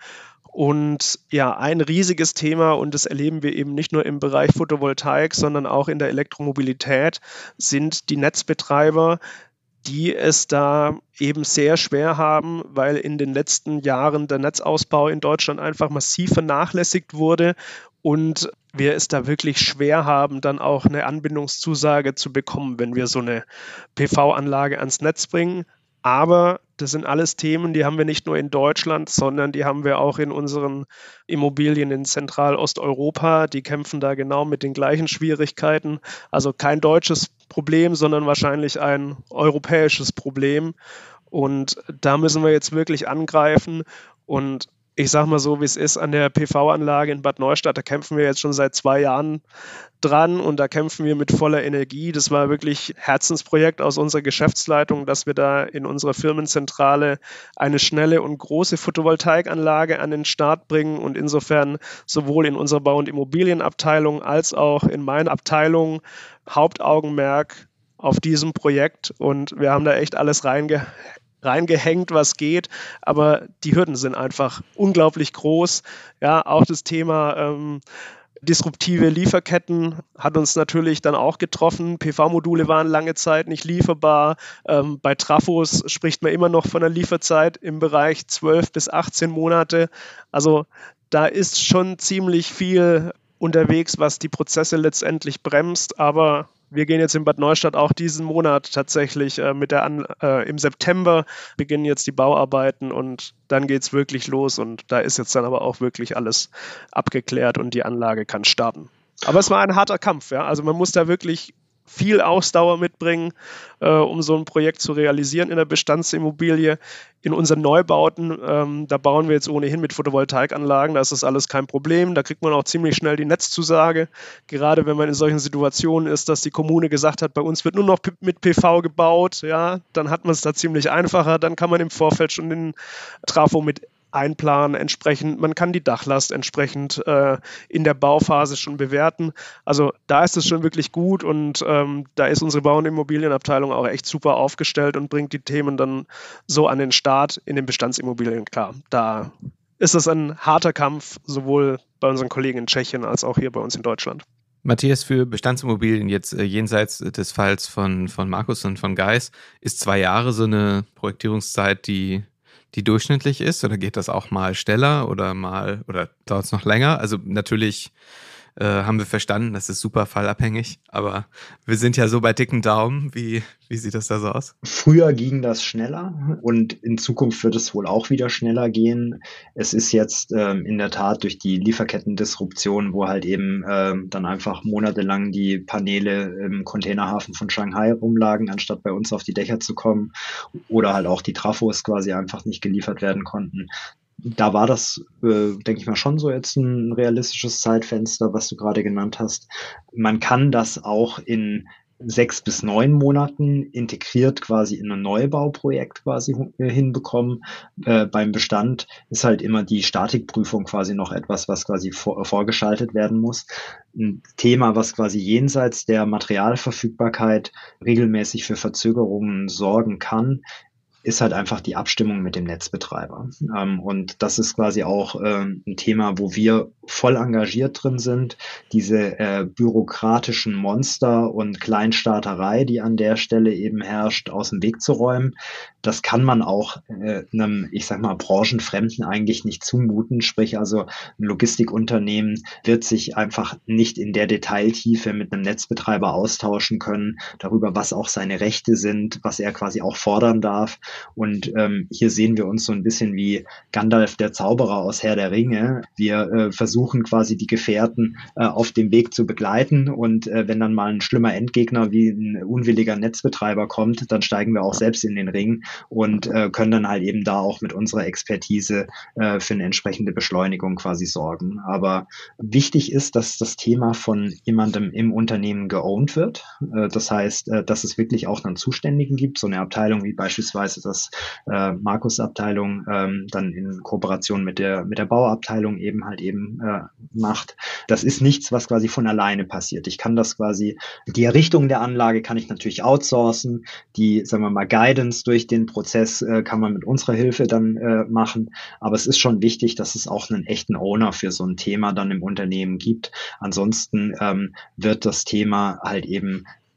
Und ja, ein riesiges Thema, und das erleben wir eben nicht nur im Bereich Photovoltaik, sondern auch in der Elektromobilität, sind die Netzbetreiber, die es da eben sehr schwer haben, weil in den letzten Jahren der Netzausbau in Deutschland einfach massiv vernachlässigt wurde und wir es da wirklich schwer haben, dann auch eine Anbindungszusage zu bekommen, wenn wir so eine P V-Anlage ans Netz bringen. Aber das sind alles Themen, die haben wir nicht nur in Deutschland, sondern die haben wir auch in unseren Immobilien in Zentralosteuropa. Die kämpfen da genau mit den gleichen Schwierigkeiten. Also kein deutsches Problem, sondern wahrscheinlich ein europäisches Problem. Und da müssen wir jetzt wirklich angreifen. Und ich sage mal so, wie es ist, an der P V-Anlage in Bad Neustadt, da kämpfen wir jetzt schon seit zwei Jahren dran und da kämpfen wir mit voller Energie. Das war wirklich Herzensprojekt aus unserer Geschäftsleitung, dass wir da in unserer Firmenzentrale eine schnelle und große Photovoltaikanlage an den Start bringen und insofern sowohl in unserer Bau- und Immobilienabteilung als auch in meiner Abteilung Hauptaugenmerk auf diesem Projekt und wir haben da echt alles reinge reingehängt, was geht, aber die Hürden sind einfach unglaublich groß. Ja, auch das Thema ähm, disruptive Lieferketten hat uns natürlich dann auch getroffen. P V-Module waren lange Zeit nicht lieferbar. Ähm, bei Trafos spricht man immer noch von einer Lieferzeit im Bereich zwölf bis achtzehn Monate. Also da ist schon ziemlich viel unterwegs, was die Prozesse letztendlich bremst, aber wir gehen jetzt in Bad Neustadt auch diesen Monat tatsächlich äh, mit der An äh, im September beginnen jetzt die Bauarbeiten und dann geht es wirklich los und da ist jetzt dann aber auch wirklich alles abgeklärt und die Anlage kann starten. Aber es war ein harter Kampf, ja. Also man muss da wirklich viel Ausdauer mitbringen, äh, um so ein Projekt zu realisieren in der Bestandsimmobilie. In unseren Neubauten, ähm, da bauen wir jetzt ohnehin mit Photovoltaikanlagen, da ist das alles kein Problem. Da kriegt man auch ziemlich schnell die Netzzusage. Gerade wenn man in solchen Situationen ist, dass die Kommune gesagt hat, bei uns wird nur noch p- mit P V gebaut, ja, dann hat man es da ziemlich einfacher. Dann kann man im Vorfeld schon den Trafo mit einplanen entsprechend. Man kann die Dachlast entsprechend äh, in der Bauphase schon bewerten. Also da ist es schon wirklich gut und ähm, da ist unsere Bau- und Immobilienabteilung auch echt super aufgestellt und bringt die Themen dann so an den Start in den Bestandsimmobilien. Klar, da ist es ein harter Kampf, sowohl bei unseren Kollegen in Tschechien als auch hier bei uns in Deutschland. Matthias, für Bestandsimmobilien jetzt äh, jenseits des Falls von, von Markus und von Geis, ist zwei Jahre so eine Projektierungszeit, die die durchschnittlich ist, oder geht das auch mal schneller oder mal, oder dauert es noch länger? Also natürlich äh, haben wir verstanden, das ist super fallabhängig, aber wir sind ja so bei dicken Daumen. Wie, wie sieht das da so aus? Früher ging das schneller und in Zukunft wird es wohl auch wieder schneller gehen. Es ist jetzt ähm, in der Tat durch die Lieferkettendisruption, wo halt eben ähm, dann einfach monatelang die Paneele im Containerhafen von Shanghai rumlagen, anstatt bei uns auf die Dächer zu kommen, oder halt auch die Trafos quasi einfach nicht geliefert werden konnten. Da war das, äh, denke ich mal, schon so jetzt ein realistisches Zeitfenster, was du gerade genannt hast. Man kann das auch in sechs bis neun Monaten integriert quasi in ein Neubauprojekt quasi hinbekommen. Äh, beim Bestand ist halt immer die Statikprüfung quasi noch etwas, was quasi vor, vorgeschaltet werden muss. Ein Thema, was quasi jenseits der Materialverfügbarkeit regelmäßig für Verzögerungen sorgen kann, ist halt einfach die Abstimmung mit dem Netzbetreiber. Ähm, und das ist quasi auch ähm, ein Thema, wo wir voll engagiert drin sind, diese äh, bürokratischen Monster und Kleinstaaterei, die an der Stelle eben herrscht, aus dem Weg zu räumen. Das kann man auch äh, einem, ich sag mal, Branchenfremden eigentlich nicht zumuten. Sprich also, ein Logistikunternehmen wird sich einfach nicht in der Detailtiefe mit einem Netzbetreiber austauschen können, darüber, was auch seine Rechte sind, was er quasi auch fordern darf. Und ähm, hier sehen wir uns so ein bisschen wie Gandalf der Zauberer aus Herr der Ringe. Wir äh, versuchen quasi die Gefährten äh, auf dem Weg zu begleiten und äh, wenn dann mal ein schlimmer Endgegner wie ein unwilliger Netzbetreiber kommt, dann steigen wir auch selbst in den Ring und äh, können dann halt eben da auch mit unserer Expertise äh, für eine entsprechende Beschleunigung quasi sorgen. Aber wichtig ist, dass das Thema von jemandem im Unternehmen geowned wird. Äh, das heißt, äh, dass es wirklich auch einen Zuständigen gibt, so eine Abteilung wie beispielsweise das äh, Markus-Abteilung ähm, dann in Kooperation mit der mit der Bauabteilung eben halt eben äh, macht. Das ist nichts, was quasi von alleine passiert. Ich kann das quasi, die Errichtung der Anlage kann ich natürlich outsourcen, die, sagen wir mal, Guidance durch den Prozess äh, kann man mit unserer Hilfe dann äh, machen, aber es ist schon wichtig, dass es auch einen echten Owner für so ein Thema dann im Unternehmen gibt. Ansonsten ähm, wird das Thema halt eben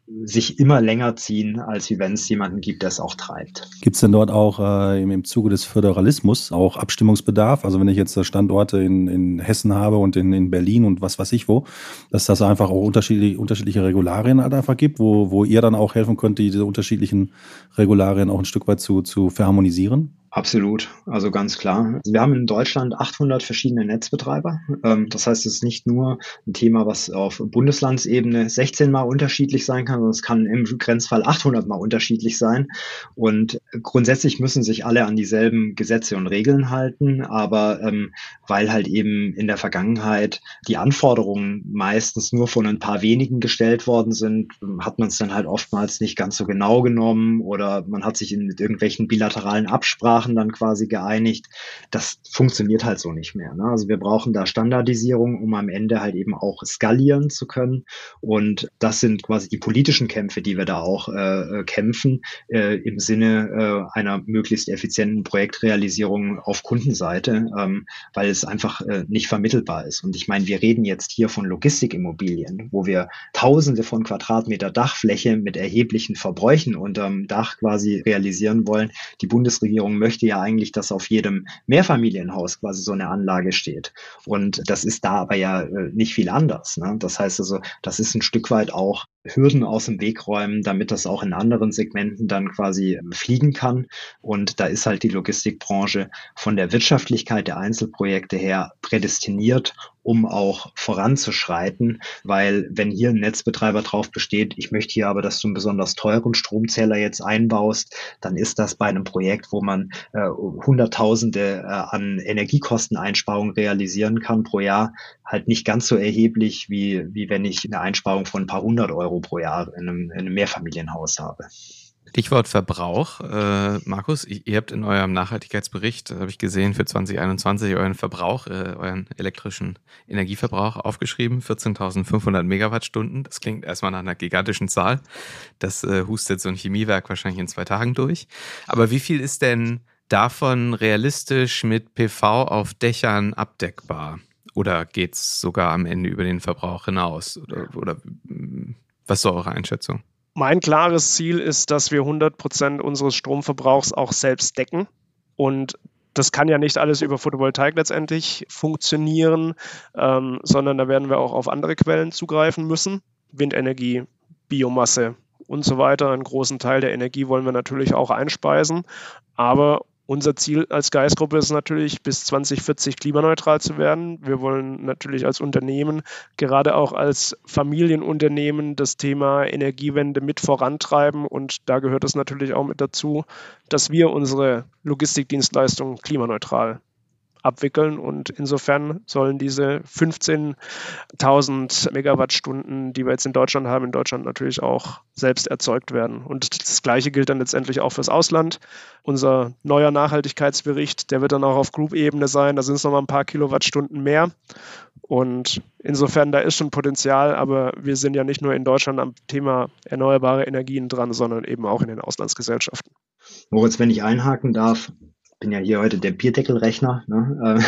sich immer länger ziehen, als wie wenn es jemanden gibt, der es auch treibt. Gibt es denn dort auch äh, im, im Zuge des Föderalismus auch Abstimmungsbedarf? Also wenn ich jetzt Standorte in, in Hessen habe und in, in Berlin und was weiß ich wo, dass das einfach auch unterschiedlich, unterschiedliche Regularien halt einfach gibt, wo, wo ihr dann auch helfen könnt, diese unterschiedlichen Regularien auch ein Stück weit zu, zu verharmonisieren? Absolut, also ganz klar. Wir haben in Deutschland achthundert verschiedene Netzbetreiber. Das heißt, es ist nicht nur ein Thema, was auf Bundeslandsebene sechzehn Mal unterschiedlich sein kann, sondern es kann im Grenzfall achthundert Mal unterschiedlich sein. Und grundsätzlich müssen sich alle an dieselben Gesetze und Regeln halten, aber ähm, weil halt eben in der Vergangenheit die Anforderungen meistens nur von ein paar wenigen gestellt worden sind, hat man es dann halt oftmals nicht ganz so genau genommen oder man hat sich in irgendwelchen bilateralen Absprachen dann quasi geeinigt. Das funktioniert halt so nicht mehr. Ne? Also wir brauchen da Standardisierung, um am Ende halt eben auch skalieren zu können. Und das sind quasi die politischen Kämpfe, die wir da auch äh, kämpfen, äh, im Sinne äh, einer möglichst effizienten Projektrealisierung auf Kundenseite, ähm, weil es einfach äh, nicht vermittelbar ist. Und ich meine, wir reden jetzt hier von Logistikimmobilien, wo wir Tausende von Quadratmeter Dachfläche mit erheblichen Verbräuchen unterm Dach quasi realisieren wollen. Die Bundesregierung möchte ja eigentlich, dass auf jedem Mehrfamilienhaus quasi so eine Anlage steht. Und das ist da aber ja äh, nicht viel anders. Ne? Das heißt also, das ist ein Stück weit auch Hürden aus dem Weg räumen, damit das auch in anderen Segmenten dann quasi fliegen kann. Und da ist halt die Logistikbranche von der Wirtschaftlichkeit der Einzelprojekte her prädestiniert, um auch voranzuschreiten, weil wenn hier ein Netzbetreiber drauf besteht, ich möchte hier aber, dass du einen besonders teuren Stromzähler jetzt einbaust, dann ist das bei einem Projekt, wo man äh, Hunderttausende äh, an Energiekosteneinsparungen realisieren kann pro Jahr, halt nicht ganz so erheblich, wie, wie wenn ich eine Einsparung von ein paar hundert Euro pro Jahr in einem, in einem Mehrfamilienhaus habe. Stichwort Verbrauch. Äh, Markus, ihr habt in eurem Nachhaltigkeitsbericht, habe ich gesehen, für zwanzig einundzwanzig euren Verbrauch, äh, euren elektrischen Energieverbrauch aufgeschrieben, vierzehntausendfünfhundert Megawattstunden. Das klingt erstmal nach einer gigantischen Zahl. Das äh, hustet so ein Chemiewerk wahrscheinlich in zwei Tagen durch. Aber wie viel ist denn davon realistisch mit P V auf Dächern abdeckbar? Oder geht es sogar am Ende über den Verbrauch hinaus? Oder, oder was ist eure Einschätzung? Mein klares Ziel ist, dass wir hundert Prozent unseres Stromverbrauchs auch selbst decken. Und das kann ja nicht alles über Photovoltaik letztendlich funktionieren, ähm, sondern da werden wir auch auf andere Quellen zugreifen müssen. Windenergie, Biomasse und so weiter. Einen großen Teil der Energie wollen wir natürlich auch einspeisen. Aber unser Ziel als Geist-Gruppe ist natürlich, bis zwanzig vierzig klimaneutral zu werden. Wir wollen natürlich als Unternehmen, gerade auch als Familienunternehmen, das Thema Energiewende mit vorantreiben. Und da gehört es natürlich auch mit dazu, dass wir unsere Logistikdienstleistungen klimaneutral abwickeln. Und insofern sollen diese fünfzehntausend Megawattstunden, die wir jetzt in Deutschland haben, in Deutschland natürlich auch selbst erzeugt werden. Und das Gleiche gilt dann letztendlich auch fürs Ausland. Unser neuer Nachhaltigkeitsbericht, der wird dann auch auf Group-Ebene sein. Da sind es nochmal ein paar Kilowattstunden mehr. Und insofern, da ist schon Potenzial, aber wir sind ja nicht nur in Deutschland am Thema erneuerbare Energien dran, sondern eben auch in den Auslandsgesellschaften. Moritz, wenn ich einhaken darf, bin ja hier heute der Bierdeckelrechner, ne?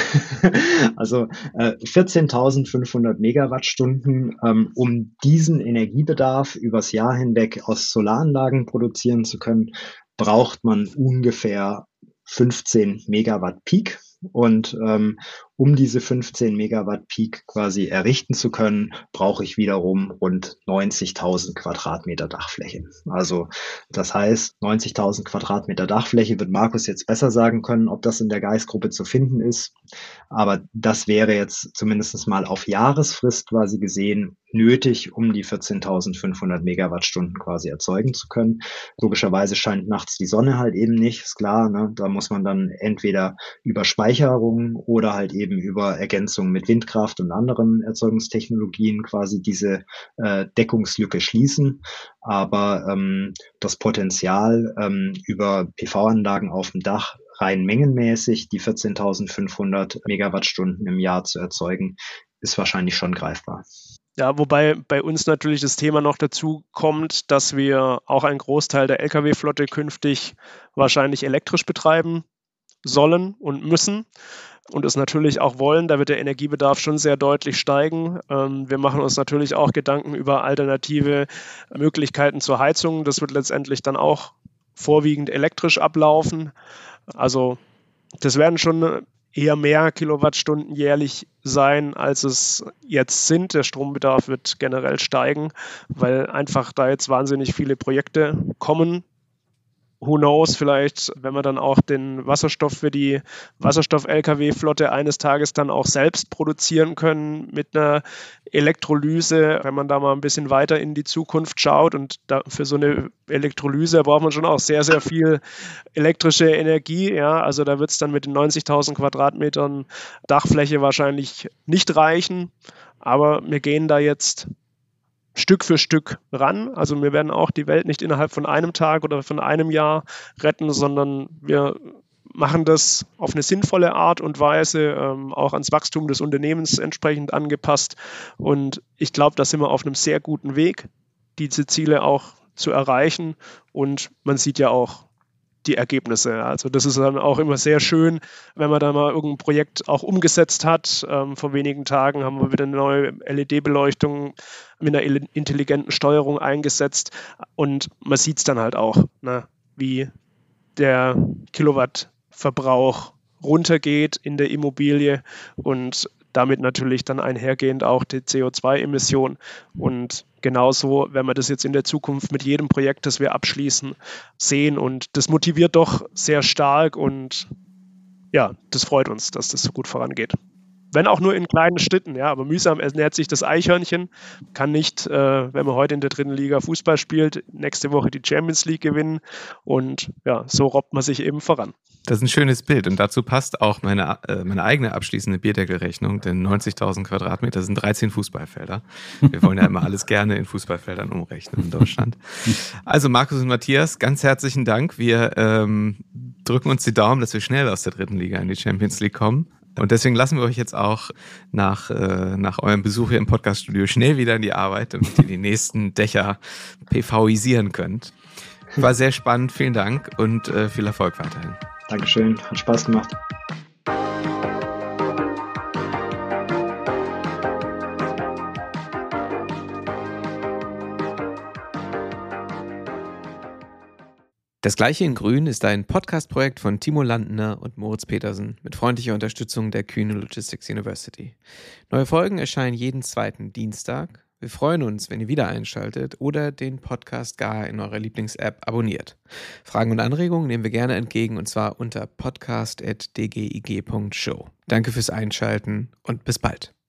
Also äh, vierzehntausendfünfhundert Megawattstunden, ähm, um diesen Energiebedarf übers Jahr hinweg aus Solaranlagen produzieren zu können, braucht man ungefähr fünfzehn Megawatt Peak. Und ähm, um diese fünfzehn Megawatt Peak quasi errichten zu können, brauche ich wiederum rund neunzigtausend Quadratmeter Dachfläche. Also das heißt, neunzigtausend Quadratmeter Dachfläche wird Markus jetzt besser sagen können, ob das in der Geist-Gruppe zu finden ist. Aber das wäre jetzt zumindest mal auf Jahresfrist quasi gesehen nötig, um die vierzehntausendfünfhundert Megawattstunden quasi erzeugen zu können. Logischerweise scheint nachts die Sonne halt eben nicht, ist klar. Ne? Da muss man dann entweder über Speicherung oder halt eben über Ergänzung mit Windkraft und anderen Erzeugungstechnologien quasi diese äh, Deckungslücke schließen. Aber ähm, das Potenzial ähm, über P V-Anlagen auf dem Dach rein mengenmäßig die vierzehntausendfünfhundert Megawattstunden im Jahr zu erzeugen, ist wahrscheinlich schon greifbar. Ja, wobei bei uns natürlich das Thema noch dazu kommt, dass wir auch einen Großteil der L K W-Flotte künftig wahrscheinlich elektrisch betreiben sollen und müssen. und es natürlich auch wollen. Da wird der Energiebedarf schon sehr deutlich steigen. Ähm, wir machen uns natürlich auch Gedanken über alternative Möglichkeiten zur Heizung. Das wird letztendlich dann auch vorwiegend elektrisch ablaufen. Also das werden schon eher mehr Kilowattstunden jährlich sein, als es jetzt sind. Der Strombedarf wird generell steigen, weil einfach da jetzt wahnsinnig viele Projekte kommen. Who knows, vielleicht, wenn wir dann auch den Wasserstoff für die Wasserstoff-L K W-Flotte eines Tages dann auch selbst produzieren können mit einer Elektrolyse, wenn man da mal ein bisschen weiter in die Zukunft schaut. Und da, für so eine Elektrolyse braucht man schon auch sehr, sehr viel elektrische Energie. Ja, also da wird es dann mit den neunzigtausend Quadratmetern Dachfläche wahrscheinlich nicht reichen. Aber wir gehen da jetzt Stück für Stück ran. Also wir werden auch die Welt nicht innerhalb von einem Tag oder von einem Jahr retten, sondern wir machen das auf eine sinnvolle Art und Weise, ähm, auch ans Wachstum des Unternehmens entsprechend angepasst. Und ich glaube, da sind wir auf einem sehr guten Weg, diese Ziele auch zu erreichen. Und man sieht ja auch die Ergebnisse. Also das ist dann auch immer sehr schön, wenn man da mal irgendein Projekt auch umgesetzt hat. Ähm, vor wenigen Tagen haben wir wieder eine neue L E D-Beleuchtung mit einer intelligenten Steuerung eingesetzt und man sieht es dann halt auch, ne, wie der Kilowattverbrauch runtergeht in der Immobilie und damit natürlich dann einhergehend auch die C O zwei Emission. Und genauso werden wir das jetzt in der Zukunft mit jedem Projekt, das wir abschließen, sehen. Und das motiviert doch sehr stark und ja, das freut uns, dass das so gut vorangeht. Wenn auch nur in kleinen Schritten, ja, aber mühsam ernährt sich das Eichhörnchen, kann nicht, äh, wenn man heute in der dritten Liga Fußball spielt, nächste Woche die Champions League gewinnen und ja, so robbt man sich eben voran. Das ist ein schönes Bild und dazu passt auch meine, äh, meine eigene abschließende Bierdeckelrechnung, denn neunzigtausend Quadratmeter sind dreizehn Fußballfelder. Wir wollen ja immer alles gerne in Fußballfeldern umrechnen in Deutschland. Also Markus und Matthias, ganz herzlichen Dank. Wir ähm, drücken uns die Daumen, dass wir schnell aus der dritten Liga in die Champions League kommen. Und deswegen lassen wir euch jetzt auch nach, äh, nach eurem Besuch hier im Podcaststudio schnell wieder in die Arbeit, damit ihr die nächsten Dächer PVisieren könnt. War sehr spannend, vielen Dank und äh, viel Erfolg weiterhin. Dankeschön, hat Spaß gemacht. Das Gleiche in Grün ist ein Podcast-Projekt von Timo Landner und Moritz Petersen mit freundlicher Unterstützung der Kühne Logistics University. Neue Folgen erscheinen jeden zweiten Dienstag. Wir freuen uns, wenn ihr wieder einschaltet oder den Podcast gar in eurer Lieblings-App abonniert. Fragen und Anregungen nehmen wir gerne entgegen und zwar unter podcast at d g i g punkt show. Danke fürs Einschalten und bis bald.